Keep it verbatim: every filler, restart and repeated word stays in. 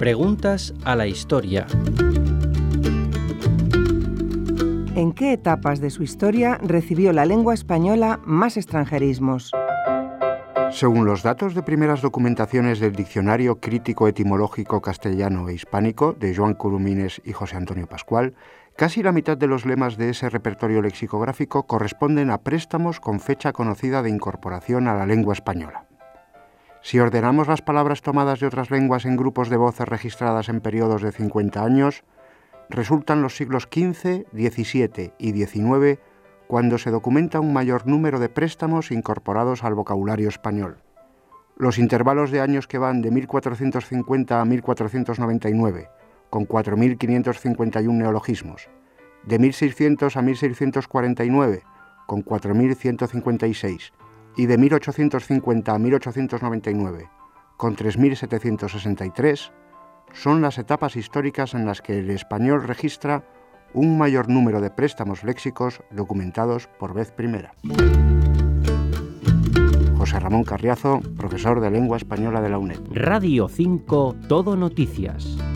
Preguntas a la historia. ¿En qué etapas de su historia recibió la lengua española más extranjerismos? Según los datos de primeras documentaciones del Diccionario Crítico Etimológico Castellano e Hispánico de Joan Coromines y José Antonio Pascual, casi la mitad de los lemas de ese repertorio lexicográfico corresponden a préstamos con fecha conocida de incorporación a la lengua española. Si ordenamos las palabras tomadas de otras lenguas en grupos de voces registradas en periodos de cincuenta años, resultan los siglos quince, diecisiete y diecinueve cuando se documenta un mayor número de préstamos incorporados al vocabulario español. Los intervalos de años que van de mil cuatrocientos cincuenta a mil cuatrocientos noventa y nueve, con cuatro mil quinientos cincuenta y uno neologismos, de mil seiscientos a mil seiscientos cuarenta y nueve, con cuatro mil ciento cincuenta y seis, y de mil ochocientos cincuenta a mil ochocientos noventa y nueve, con tres mil setecientos sesenta y tres, son las etapas históricas en las que el español registra un mayor número de préstamos léxicos documentados por vez primera. José Ramón Carriazo, profesor de Lengua Española de la UNED. Radio cinco, Todo Noticias.